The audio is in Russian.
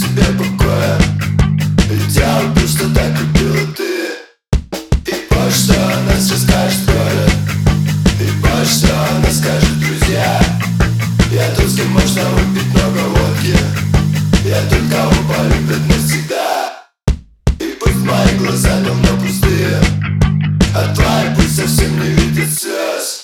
тебе покоя и делал то, что так любила ты. И вот что она все скажет горе, и вот что она скажет друзья. Я тот, с кем можно выпить много водки, я тот, кого полюбят навсегда. И пусть мои глаза давно пустые, а твои пусть совсем не видят слез.